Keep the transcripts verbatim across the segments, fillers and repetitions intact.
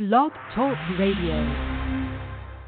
Blog Talk Radio.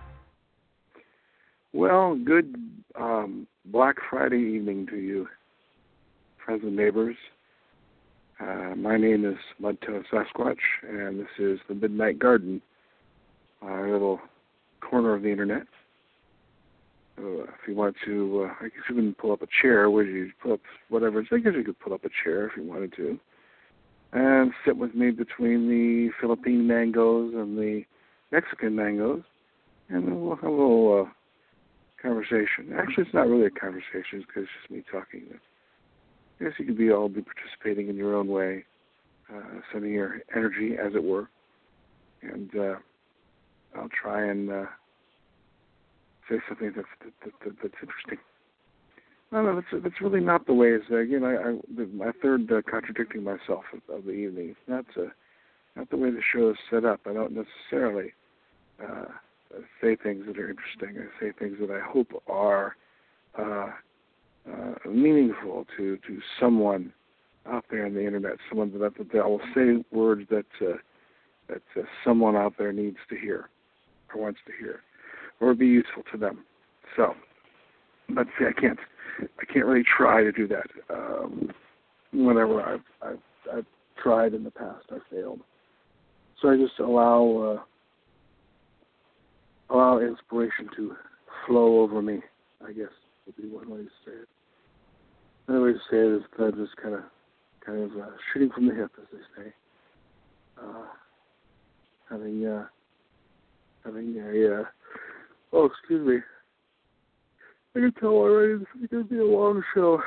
Well, good um, Black Friday evening to you, friends and neighbors. Uh, my name is Mudtail Sasquatch, and this is the Midnight Garden, our little corner of the internet. Uh, if you want to, uh, I guess you can pull up a chair. Would you pull up whatever? I guess you could pull up a chair if you wanted to, and sit with me between the Philippine mangoes and the Mexican mangoes, and then we'll have a little uh, conversation. Actually, it's not really a conversation because it's just me talking. I guess you could be all be participating in your own way, uh, sending your energy, as it were, and uh, I'll try and uh, say something that's that, that, that's interesting. No, no, that's that's really not the way. It's uh, again, I, I my third uh, contradicting myself of, of the evening. It's not uh, not the way the show is set up. I don't necessarily uh, say things that are interesting. I say things that I hope are uh, uh, meaningful to, to someone out there on the internet. Someone that, that I will say words that uh, that uh, someone out there needs to hear or wants to hear, or be useful to them. So, but see, I can't. I can't really try to do that. Um, whenever I've, I've I've tried in the past, I failed. So I just allow uh, allow inspiration to flow over me, I guess would be one way to say it. Another way to say it is uh, just kind of kind of uh, shooting from the hip, as they say. Uh, having uh, having a uh, oh, excuse me. I can tell already this is going to be a long show.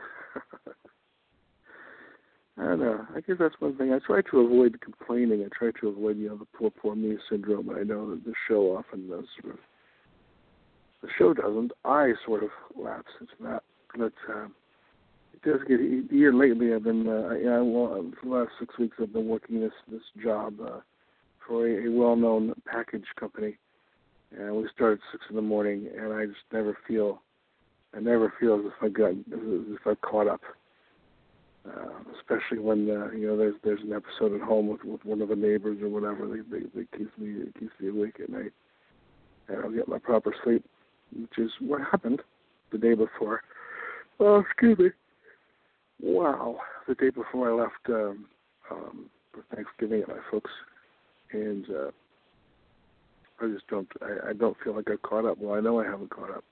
I don't know. I guess that's one thing. I try to avoid complaining. I try to avoid, you know, the poor, poor me syndrome. I know that the show often does sort of, the show doesn't. I sort of lapse into that. But uh, it does get, here lately I've been, uh, yeah, well, for the last six weeks I've been working this, this job uh, for a, a well-known package company. And we start at six in the morning, and I just never feel, I never feel as if I got, as if I've caught up. Uh, especially when uh, you know there's there's an episode at home with, with one of the neighbors or whatever. They they, they keeps me it keeps me awake at night, and I don't get my proper sleep, which is what happened the day before. Oh, excuse me. Wow, the day before I left um, um, for Thanksgiving at my folks, and. Uh, I just don't, I, I don't feel like I've caught up. Well, I know I haven't caught up.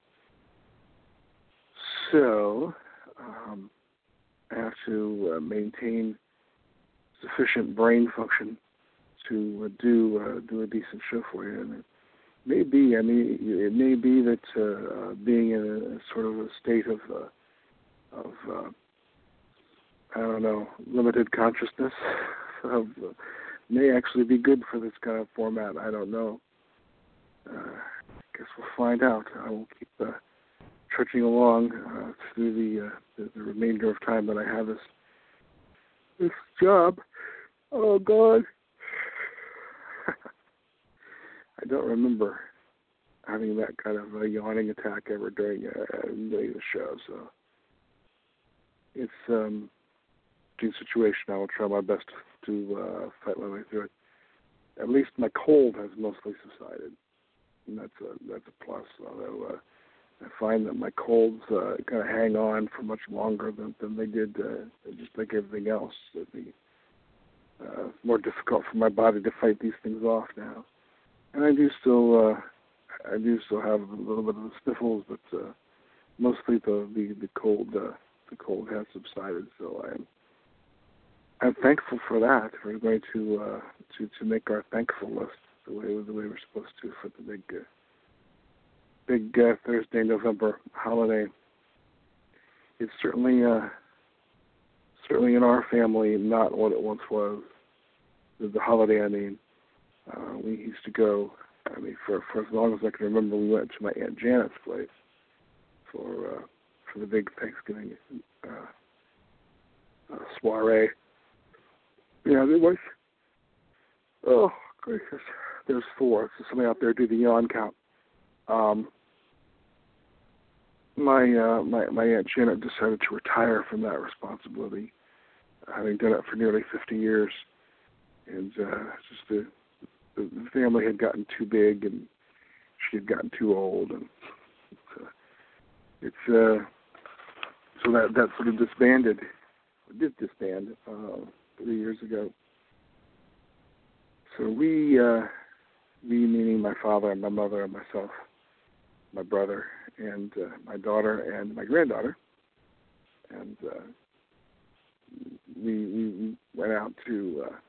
So, um, I have to uh, maintain sufficient brain function to uh, do uh, do a decent show for you. And it may be, I mean, it may be that uh, uh, being in a, a sort of a state of, uh, of uh, I don't know, limited consciousness of, uh, may actually be good for this kind of format. I don't know. Uh, I guess we'll find out. I will keep uh, trudging along uh, through the, uh, the the remainder of time that I have this this job. Oh God, I don't remember having that kind of a yawning attack ever during uh, during the show. So it's um, a situation. I will try my best to uh, fight my way through it. At least my cold has mostly subsided. And that's a that's a plus. Although uh, I find that my colds uh, kind of hang on for much longer than, than they did, uh, just like everything else. It'd be uh, more difficult for my body to fight these things off now. And I do still uh, I do still have a little bit of the sniffles, but uh, mostly the the, the cold uh, the cold has subsided. So I'm I'm thankful for that. We're going to uh, to to make our thankful list. The way the way we're supposed to for the big, uh, big uh, Thursday, November holiday. It's certainly, uh, certainly in our family, not what it once was. The, the holiday, I mean, uh, we used to go. I mean, for for as long as I can remember, we went to my Aunt Janet's place for uh, for the big Thanksgiving uh, uh, soiree. Yeah, it was. Oh gracious. There's four, so somebody out there do the yawn count. Um, my, uh, my my Aunt Janet decided to retire from that responsibility, having done it for nearly fifty years. And uh, just the, the, family had gotten too big and she had gotten too old, and uh, it's uh, so that that sort of disbanded, did disband uh, three years ago. So we, uh, we meaning my father and my mother and myself, my brother and uh, my daughter and my granddaughter, and uh, we, we went out to uh,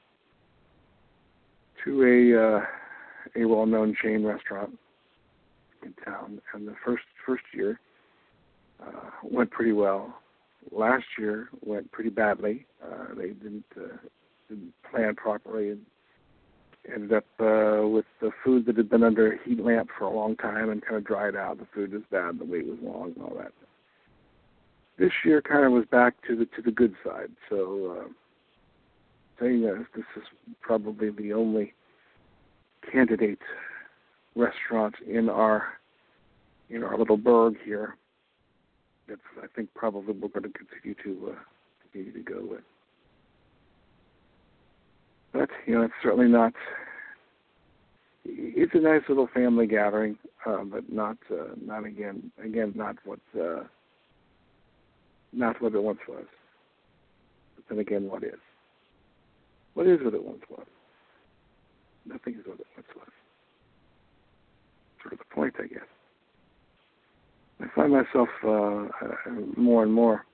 to a uh, a well-known chain restaurant in town, and the first first year uh, went pretty well. Last year went pretty badly. Uh, they didn't uh, didn't plan properly, and ended up uh, with the food that had been under a heat lamp for a long time and kind of dried out. The food was bad, the wait was long, and all that. This year kind of was back to the to the good side. So, uh, saying this, this is probably the only candidate restaurant in our in our little burg here. That's, I think, probably we're going to continue to uh, continue to go with. But you know, it's certainly not. It's a nice little family gathering, uh, but not uh, not again again not what uh, not what it once was. But then again, what is? What is what it once was? Nothing is what it once was. Sort of the point, I guess. I find myself uh, more and more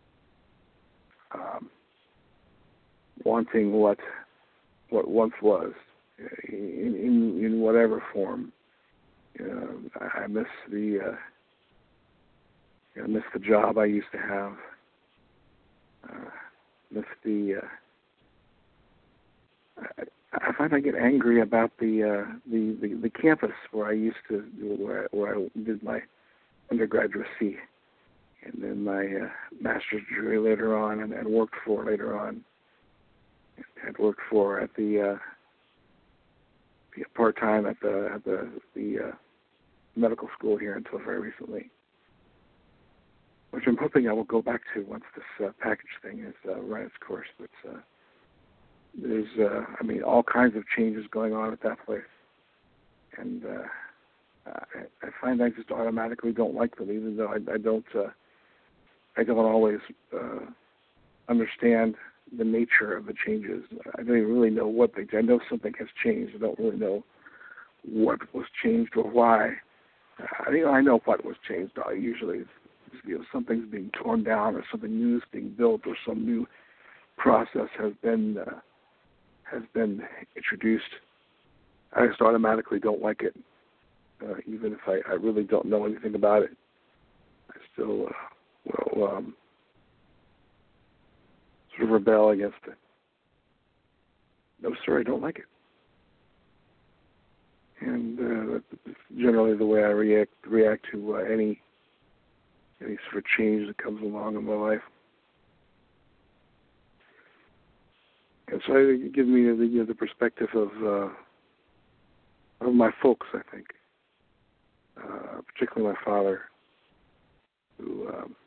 um, wanting what what once was, in in, in whatever form. You know, I miss the uh, I miss the job I used to have. Uh, miss the. Uh, I, I find I get angry about the, uh, the the the campus where I used to where where I did my undergraduacy, and then my uh, master's degree later on, and, and worked for later on. Had worked for at the uh, part time at the at the the uh, medical school here until very recently, which I'm hoping I will go back to once this uh, package thing has uh, run its course. But uh, there's, uh, I mean, all kinds of changes going on at that place, and uh, I, I find I just automatically don't like them, even though I, I don't uh, I don't always uh, understand the nature of the changes. I don't even really know what they. I know something has changed. I don't really know what was changed or why. Uh, you know, I know what was changed. Uh, usually, it's, you know, something's being torn down, or something new is being built, or some new process has been uh, has been introduced. I just automatically don't like it, uh, even if I, I really don't know anything about it. I still uh, will. Um, sort of rebel against it. No, sir, I don't like it. And uh, that's generally the way I react react to uh, any any sort of change that comes along in my life. And so it gives me the, you know, the perspective of uh, of my folks, I think, uh, particularly my father, who um,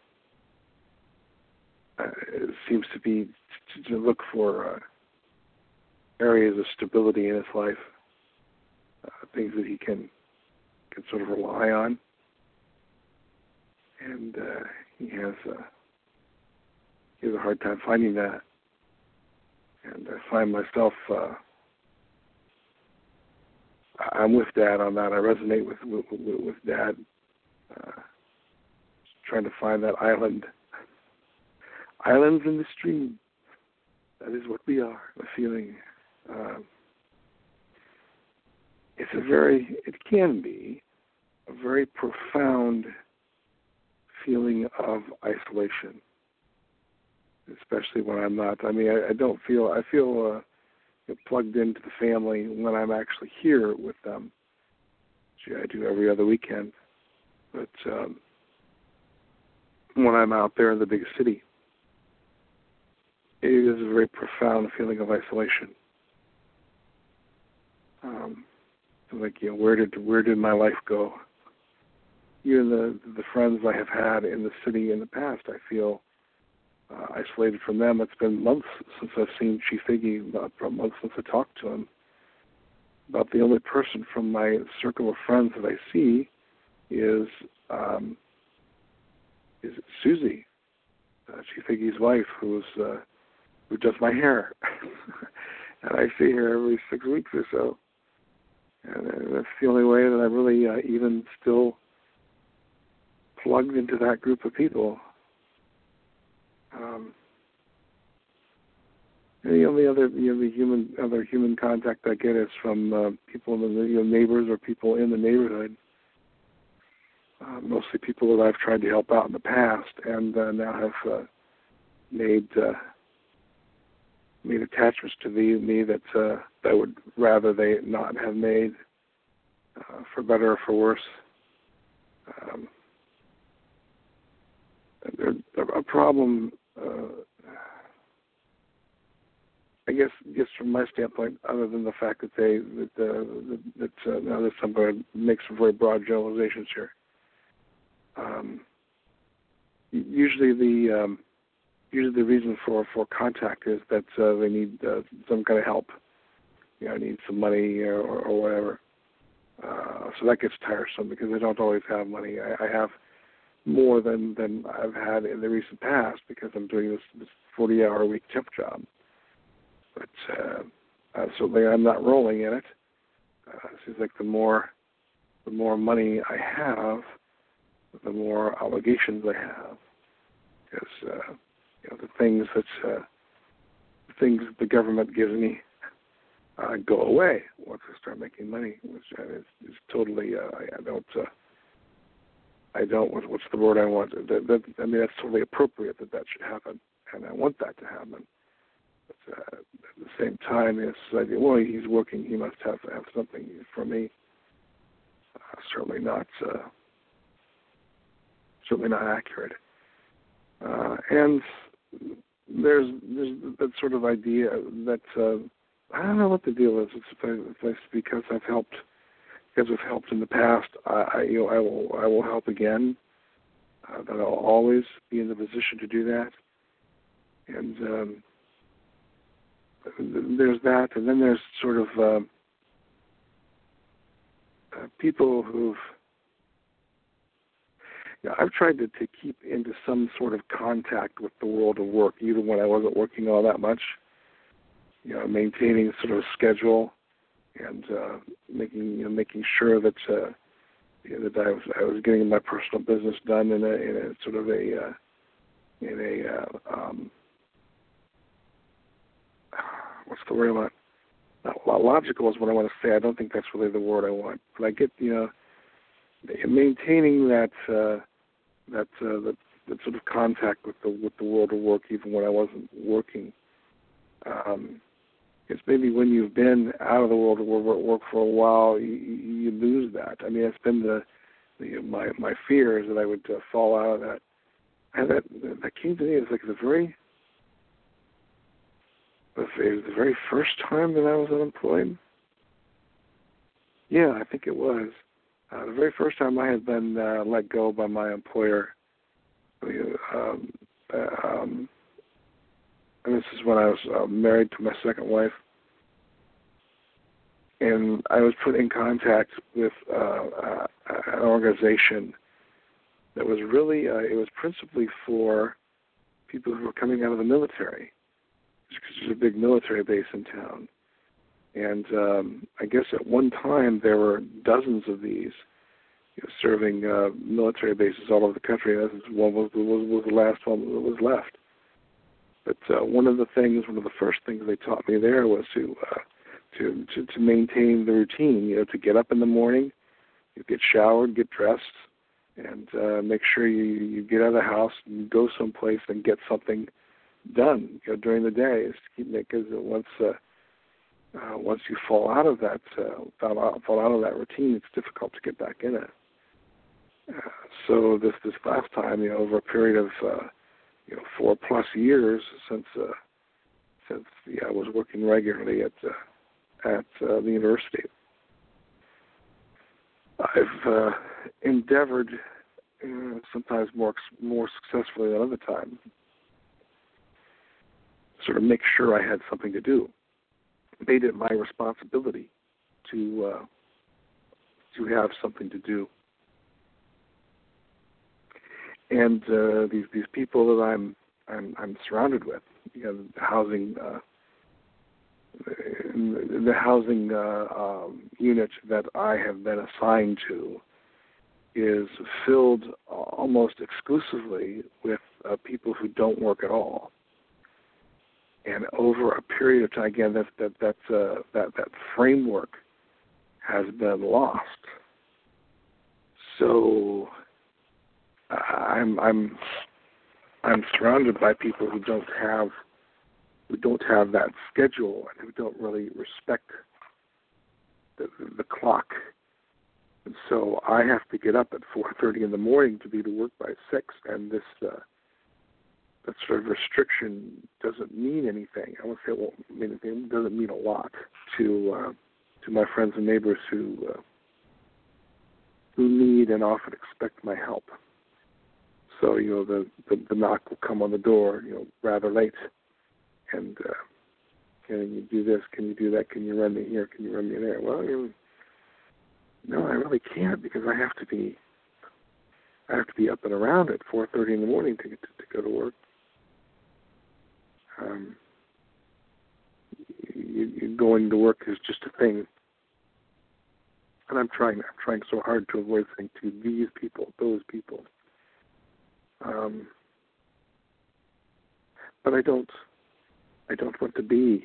Uh, it seems to be to, to look for uh, areas of stability in his life, uh, things that he can can sort of rely on, and uh, he has uh, he has a hard time finding that. And I find myself uh, I'm with Dad on that. I resonate with with, with Dad, uh, trying to find that island. Islands in the stream. That is what we are. A feeling. Um, it's a very. It can be a very profound feeling of isolation, especially when I'm not. I mean, I, I don't feel. I feel uh, plugged into the family when I'm actually here with them. Gee, I do every other weekend, but um, when I'm out there in the big city, it is a very profound feeling of isolation. Um, like, you know, where did where did my life go? Even the the friends I have had in the city in the past, I feel uh, isolated from them. It's been months since I've seen Chief Iggy, not from months since I talked to him. about the only person from my circle of friends that I see is um, is Susie, uh, Chief Iggy's wife, who's uh, who does my hair, and I see her every six weeks or so, and that's the only way that I'm really uh, even still plugged into that group of people. Um, and the only other, you know, the human other human contact I get is from uh, people in the you know, neighbors or people in the neighborhood. Uh, mostly people that I've tried to help out in the past, and uh, now have uh, made uh, made attachments to the, me that uh, that would rather they not have made, uh, for better or for worse. Um, a problem, uh, I guess, just from my standpoint, other than the fact that they that uh, that uh, now that somebody makes some very broad generalizations here. Um, usually the um, usually the reason for, for contact is that uh, they need uh, some kind of help, you know, need some money or, or whatever. Uh, so that gets tiresome because I don't always have money. I, I have more than, than I've had in the recent past because I'm doing this, this forty-hour a week temp job. But uh, uh, certainly I'm not rolling in it. Uh, it seems like the more the more money I have, the more obligations I have, because uh, you know the things that uh, the things the government gives me uh, go away once I start making money, which uh, is, is totally uh, I, I don't uh, I don't what, what's the word I want? That, that, I mean that's totally appropriate that that should happen, and I want that to happen. But uh, at the same time, it's like, well, he's working, he must have have something for me. Uh, certainly not. Uh, Certainly not accurate. Uh, and there's there's that sort of idea that uh, I don't know what the deal is. It's, it's because I've helped because I've helped in the past. I, I you know I will I will help again. Uh, that I'll always be in the position to do that. And um, there's that, and then there's sort of uh, uh, people who've. Yeah, I've tried to, to keep into some sort of contact with the world of work, even when I wasn't working all that much. You know, maintaining sort of a schedule and uh, making you know, making sure that uh, you know, that I was I was getting my personal business done in a in a sort of a uh, in a uh, um, what's the word I want? Not logical is what I want to say. I don't think that's really the word I want, but I get you know. Maintaining that uh, that, uh, that that sort of contact with the with the world of work, even when I wasn't working, um, it's maybe when you've been out of the world of work for a while, you, you lose that. I mean, it's been the, the my my fear is that I would uh, fall out of that. And that that came to me as like the very it was the very first time that I was unemployed. Yeah, I think it was. Uh, the very first time I had been uh, let go by my employer, um, um, and this is when I was uh, married to my second wife, and I was put in contact with uh, uh, an organization that was really, uh, it was principally for people who were coming out of the military, because there's a big military base in town. And um, I guess at one time there were dozens of these, you know, serving uh, military bases all over the country. And this one was, was, was the last one that was left. But uh, one of the things, one of the first things they taught me there was to uh, to, to to maintain the routine. You know, to get up in the morning, you get showered, get dressed, and uh, make sure you, you get out of the house and go someplace and get something done. You know, during the day, is to keep because once. Uh, Uh, once you fall out of that, uh, fall, out, fall out of that routine, it's difficult to get back in it. Uh, so this this last time, you know, over a period of uh, you know four plus years since uh, since yeah, I was working regularly at uh, at uh, the university, I've uh, endeavored, uh, sometimes more more successfully than other times, sort of make sure I had something to do. Made it my responsibility to uh, to have something to do. And uh, these these people that I'm I'm I'm surrounded with, you know, the housing uh, the housing uh, um, unit that I have been assigned to is filled almost exclusively with uh, people who don't work at all. And over a period of time, again, that that that uh, that that framework has been lost. So I'm I'm I'm surrounded by people who don't have who don't have that schedule and who don't really respect the, the clock. And so I have to get up at four thirty in the morning to be to work by six, and this uh, that sort of restriction doesn't mean anything. I won't say it won't mean anything. It doesn't mean a lot to uh, to my friends and neighbors who uh, who need and often expect my help. So you know the, the the knock will come on the door, you know, rather late, and uh, can you do this? Can you do that? Can you run me here? Can you run me there? Well, you know, no, I really can't because I have to be I have to be up and around at four thirty in the morning to get to, to go to work. Um, you, you going to work is just a thing, and I'm trying. I'm trying so hard to avoid saying to these people, those people. Um, but I don't. I don't want to be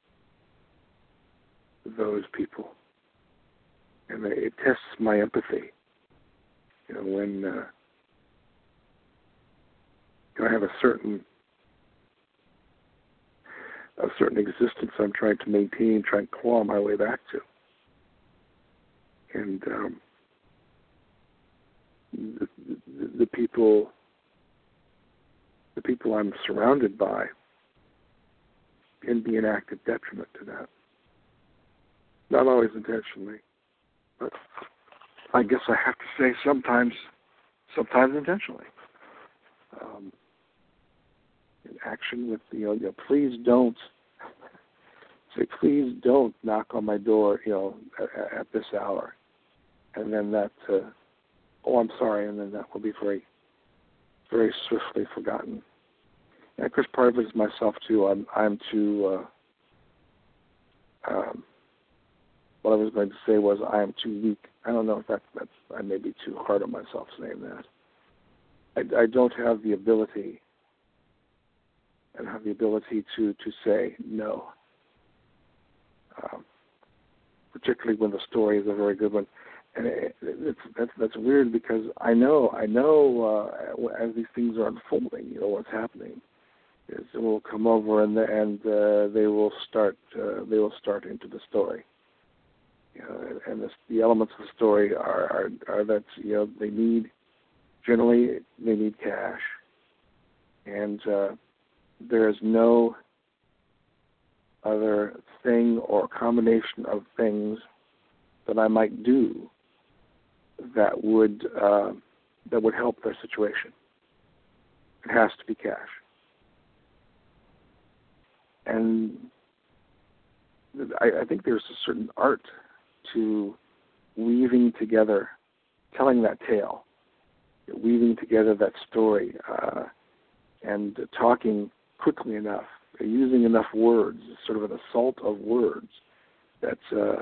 those people, and it tests my empathy. You know, when uh, you know, I have a certain a certain existence I'm trying to maintain, trying to claw my way back to. And um, the, the, the people, the people I'm surrounded by, can be an active detriment to that. Not always intentionally, but I guess I have to say sometimes, sometimes intentionally. Um, in action with the, you know, you know, please don't say, please don't knock on my door, you know, at, at this hour, and then that, uh, oh, I'm sorry, and then that will be very, very swiftly forgotten. And of course, part of it is myself too. I'm, I'm too. Uh, um, what I was going to say was I am too weak. I don't know if that, that's I may be too hard on myself saying that. I, I don't have the ability. And have the ability to, to say no, um, particularly when the story is a very good one. And it, it's, that's, that's weird because I know I know uh, as these things are unfolding, you know what's happening is it will come over and the, and uh, they will start uh, they will start into the story. You know, and this, the elements of the story are, are are that you know they need generally they need cash and. Uh, There is no other thing or combination of things that I might do that would uh, that would help their situation. It has to be cash, and I, I think there's a certain art to weaving together, telling that tale, weaving together that story, uh, and talking quickly enough, using enough words, sort of an assault of words that uh,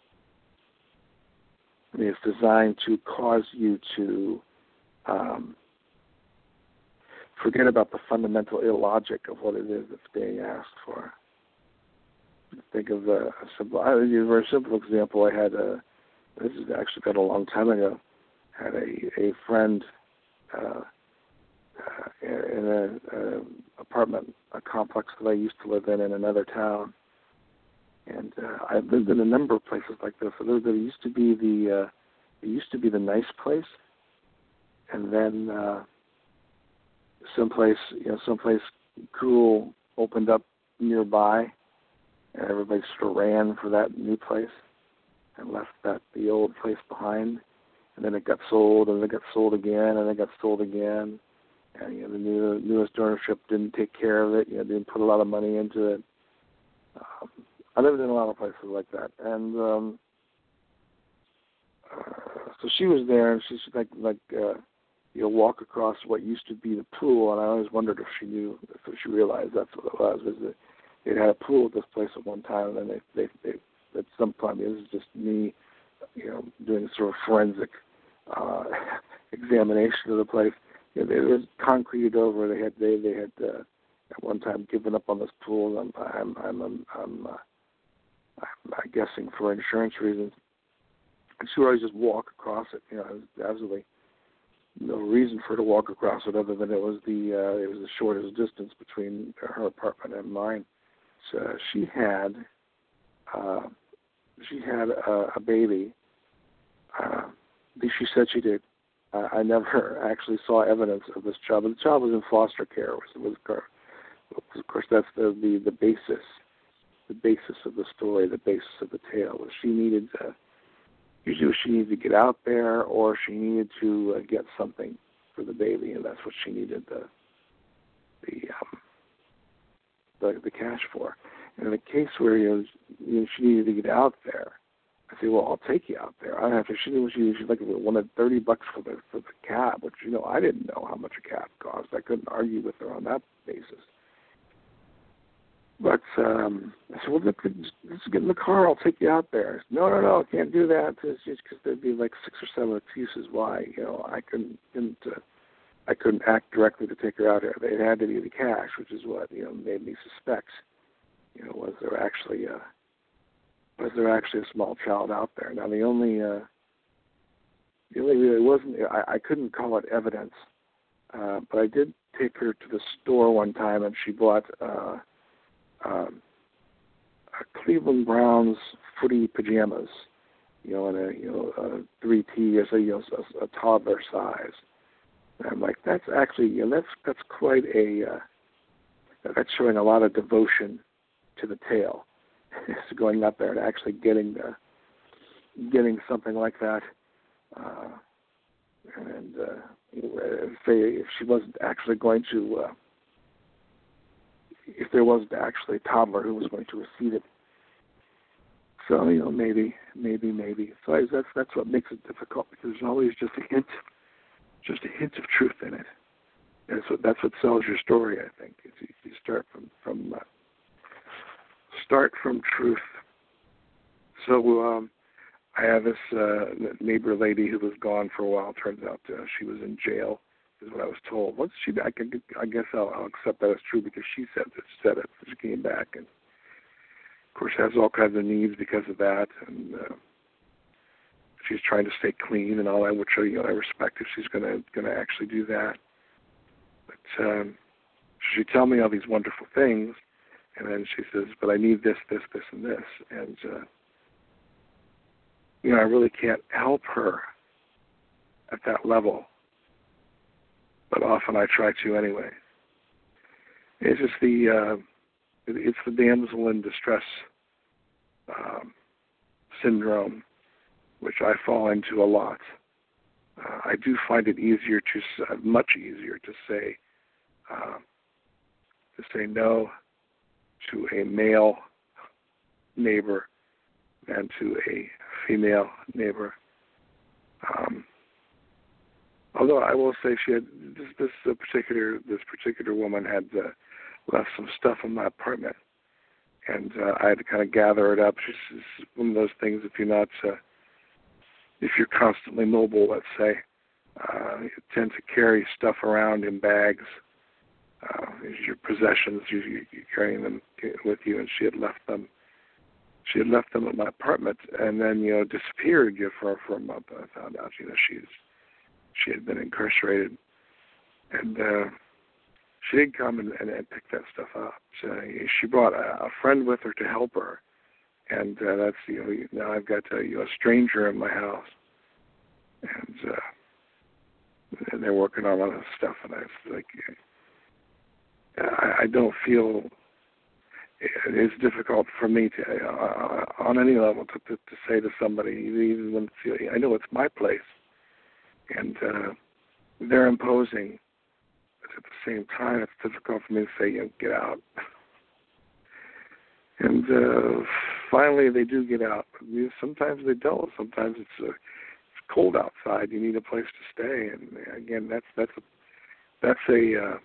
I mean, it's designed to cause you to um, forget about the fundamental illogic of what it is that's being asked for. Think of a, a simple, I give you a very simple example. I had a, this is actually been a long time ago, had a, a friend uh, Uh, in an apartment, a complex that I used to live in in another town. And uh, I've lived in a number of places like this. So there, there used to be the uh, it used to be the nice place, and then uh, someplace you know someplace cool opened up nearby, and everybody sort of ran for that new place and left that the old place behind. And then it got sold, and then it got sold again, and then it got sold again. And, you know, the new, newest ownership didn't take care of it. You know, didn't put a lot of money into it. Um, I lived in a lot of places like that, and um, so she was there, and she's like, like uh, you know, walk across what used to be the pool, and I always wondered if she knew, if she realized that's what it was. Was that they had a pool at this place at one time, and then they, they, they at some point, this is just me, you know, doing sort of forensic uh, examination of the place. You know, it was concreted over. They had, they, they had uh, at one time given up on this pool. And I'm, I'm, I'm, I'm, uh, I'm guessing for insurance reasons. And she would always just walk across it. You know, there was absolutely no reason for her to walk across it other than it was the uh, it was the shortest distance between her apartment and mine. So she had uh, she had a, a baby. Uh, she said she did. Uh, I never actually saw evidence of this child, but the child was in foster care. Was, was, of course, that's the, the, the basis, the basis of the story, the basis of the tale. She needed to, usually she needed to get out there, or she needed to uh, get something for the baby, and that's what she needed the the um, the, the cash for. And in a case where you know, you know, she needed to get out there, I say, well, I'll take you out there. I don't have to. She knew she she like wanted thirty bucks for the for the cab, which you know I didn't know how much a cab cost. I couldn't argue with her on that basis. But um, I said, well, look, let's get in the car. I'll take you out there. Said, no, no, no, I can't do that. It's just because there'd be like six or seven excuses why you know I couldn't didn't uh, I couldn't act directly to take her out here. It had to be the cash, which is what you know made me suspect. You know, was there actually a was there actually a small child out there? Now the only uh, the only really wasn't I, I couldn't call it evidence, uh, but I did take her to the store one time, and she bought. Uh, Um, Cleveland Browns footy pajamas, you know, in a you know a three T or so, you know, a, a toddler size. And I'm like, that's actually you know that's that's quite a uh, that's showing a lot of devotion to the tale. It's going up there and actually getting the getting something like that. Uh, and uh, you know, if, they, if she wasn't actually going to. Uh, if there wasn't actually a toddler who was going to receive it. So, you know, maybe, maybe, maybe. So I, that's that's what makes it difficult, because there's always just a hint, just a hint of truth in it. And that's what, that's what sells your story, I think. Is you, you start from, from uh, start from truth. So um, I have this uh, neighbor lady who was gone for a while. Turns out uh, she was in jail. Is what I was told. Once she, I, can, I guess I'll, I'll accept that as true, because she said it. Said it. She came back, and of course has all kinds of needs because of that, and uh, she's trying to stay clean and all that, which you know I respect if she's going to going to actually do that. But um, she tell me all these wonderful things, and then she says, "But I need this, this, this, and this," and uh, you know I really can't help her at that level. But often I try to anyway. It's just the uh, it's the damsel in distress um, syndrome, which I fall into a lot. Uh, I do find it easier to uh, much easier to say uh, to say no to a male neighbor than to a female neighbor. Um, Although I will say she had this, this uh, particular this particular woman had uh, left some stuff in my apartment, and uh, I had to kind of gather it up. She's, she's one of those things. If you're not, uh, if you're constantly mobile, let's say, uh, you tend to carry stuff around in bags. Uh, your possessions, you, you, you're carrying them with you, and she had left them. She had left them in my apartment, and then you know disappeared you know, for for a month. And I found out you know she's. She had been incarcerated, and uh, she did come and, and, and pick that stuff up. So she brought a, a friend with her to help her, and uh, that's you know now I've got uh, you know, a stranger in my house, and, uh, and they're working on other stuff, and I was like, I, I don't feel it's difficult for me to uh, on any level to, to to say to somebody, even when it's, I know it's my place. And uh, they're imposing, but at the same time, it's difficult for me to say, you know, get out. And uh, finally, they do get out. But sometimes they don't. Sometimes it's uh, it's cold outside, you need a place to stay. And again, that's that's a, that's a uh,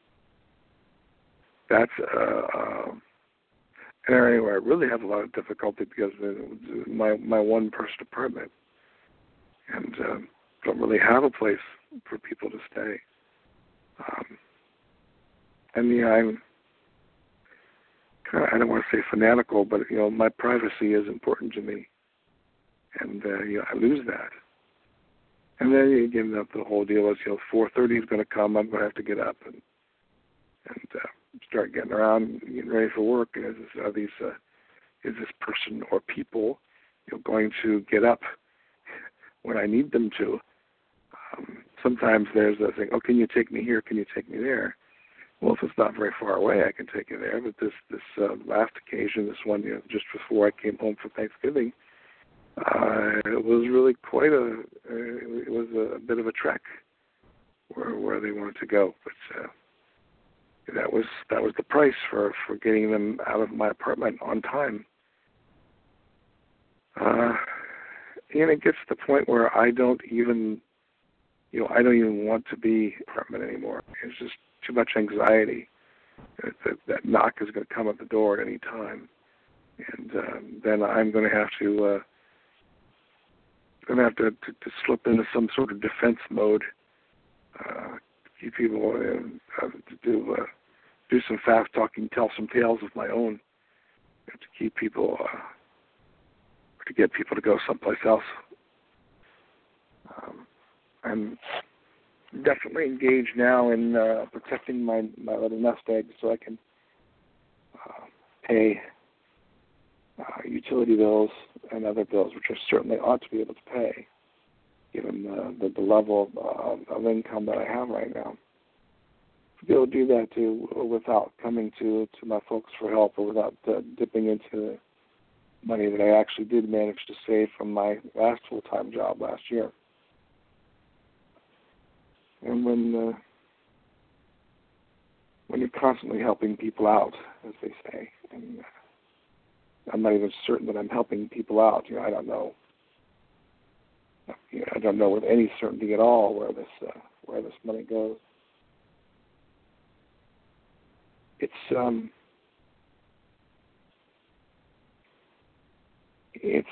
that's a, uh, an area where I really have a lot of difficulty because of my my one person apartment, and uh, don't really have a place for people to stay. Um, and yeah, I'm kind of, I don't want to say fanatical, but you know, my privacy is important to me, and uh, you know, I lose that. And then again, the, the whole deal is, you know, four thirty is going to come. I'm going to have to get up and and uh, start getting around, getting ready for work. And is this, are these uh, is this person or people, you know, going to get up when I need them to? Um, sometimes there's a thing. Oh, can you take me here? Can you take me there? Well, if it's not very far away, I can take you there. But this this uh, last occasion, this one, you know, just before I came home for Thanksgiving, uh, it was really quite a. Uh, it was a, a bit of a trek where where they wanted to go, but uh, that was that was the price for, for getting them out of my apartment on time. Uh, and it gets to the point where I don't even, you know, I don't even want to be in the apartment anymore. It's just too much anxiety that that, that knock is going to come at the door at any time, and uh, then I'm going to have to uh, going to have to, to, to slip into some sort of defense mode. Uh, keep people uh, to do uh, do some fast talking, tell some tales of my own, to keep people uh, to get people to go someplace else. Um, I'm definitely engaged now in uh, protecting my, my little nest egg so I can uh, pay uh, utility bills and other bills, which I certainly ought to be able to pay, given uh, the, the level of, uh, of income that I have right now. To be able to do that too without coming to, to my folks for help, or without uh, dipping into money that I actually did manage to save from my last full-time job last year. And when uh, when you're constantly helping people out, as they say, and I'm not even certain that I'm helping people out. You know, I don't know. You know, I don't know with any certainty at all where this uh, where this money goes. It's um, it's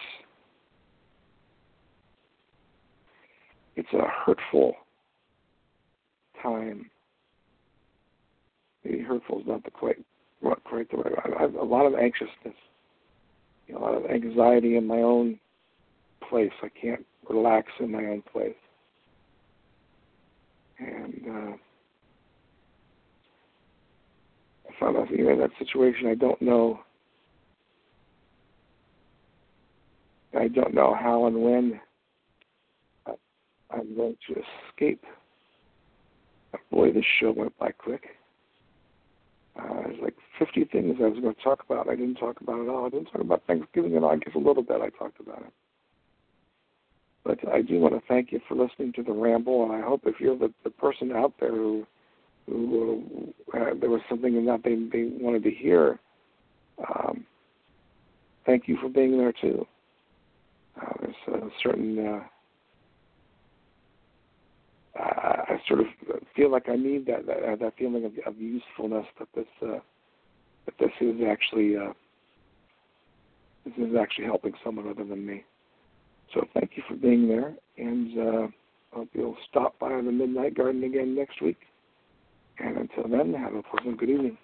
it's a hurtful time. Maybe hurtful is not the quite not quite the right. I have a lot of anxiousness, you know, a lot of anxiety in my own place. I can't relax in my own place, and uh, I found out, you know, in that situation, I don't know. I don't know how and when I'm going to escape. Boy, this show went by quick. Uh, there's like fifty things I was going to talk about. I didn't talk about it all. I didn't talk about Thanksgiving at all. I guess a little bit I talked about it. But I do want to thank you for listening to the ramble, and I hope if you're the, the person out there who, who uh, there was something in that they, they wanted to hear, um, thank you for being there too. Uh, there's a certain... Uh, I sort of feel like I need that that, that feeling of, of usefulness, that this uh, that this is actually uh, this is actually helping someone other than me. So thank you for being there, and uh, I hope you'll stop by the Midnight Garden again next week. And until then, have a pleasant good evening.